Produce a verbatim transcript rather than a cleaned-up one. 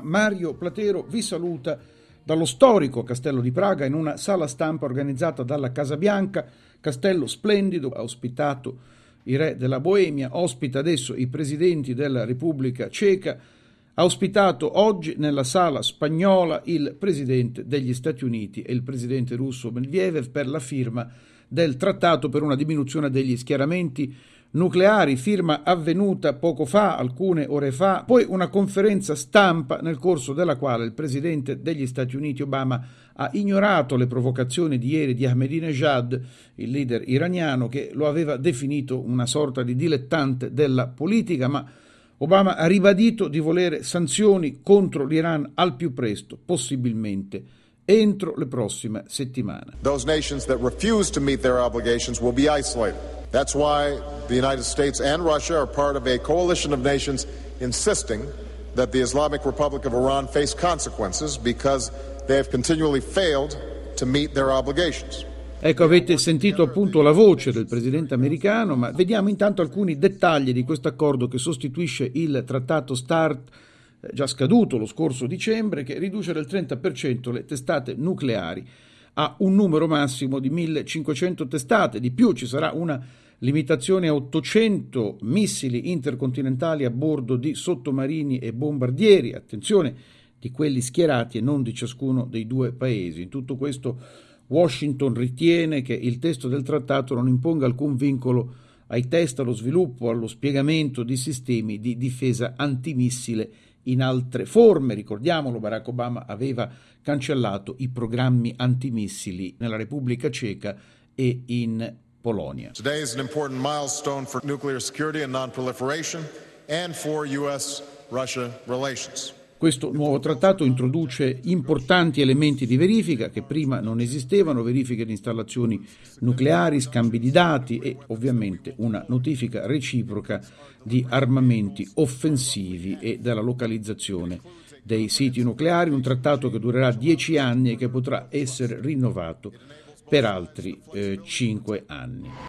Mario Platero vi saluta dallo storico Castello di Praga in una sala stampa organizzata dalla Casa Bianca. Castello splendido, ha ospitato i re della Boemia, ospita adesso i presidenti della Repubblica Ceca, ha ospitato oggi nella sala spagnola il presidente degli Stati Uniti e il presidente russo Medvedev per la firma del trattato per una diminuzione degli schieramenti nucleari, firma avvenuta poco fa, alcune ore fa, poi una conferenza stampa nel corso della quale il presidente degli Stati Uniti Obama ha ignorato le provocazioni di ieri di Ahmadinejad, il leader iraniano, che lo aveva definito una sorta di dilettante della politica, ma Obama ha ribadito di volere sanzioni contro l'Iran al più presto, possibilmente entro le prossime settimane. Those nations that refuse to meet their obligations will be isolated. That's why the United States and Russia are part of a coalition of nations insisting that the Islamic Republic of Iran face consequences because they have continually failed to meet their obligations. Ecco, avete sentito appunto la voce del presidente americano, ma vediamo intanto alcuni dettagli di questo accordo che sostituisce il trattato START già scaduto lo scorso dicembre, che riduce del trenta per cento le testate nucleari a un numero massimo di millecinquecento testate. Di più ci sarà una limitazione a ottocento missili intercontinentali a bordo di sottomarini e bombardieri, attenzione, di quelli schierati e non di ciascuno dei due paesi. In tutto questo Washington ritiene che il testo del trattato non imponga alcun vincolo ai test, allo sviluppo, allo spiegamento di sistemi di difesa antimissile in altre forme. Ricordiamolo, Barack Obama aveva cancellato i programmi antimissili nella Repubblica Ceca e in Polonia. Today is an important milestone for nuclear security and non-proliferation and for U S Russia relations. Questo nuovo trattato introduce importanti elementi di verifica che prima non esistevano, verifiche di installazioni nucleari, scambi di dati e ovviamente una notifica reciproca di armamenti offensivi e della localizzazione dei siti nucleari, un trattato che durerà dieci anni e che potrà essere rinnovato per altri eh, cinque anni.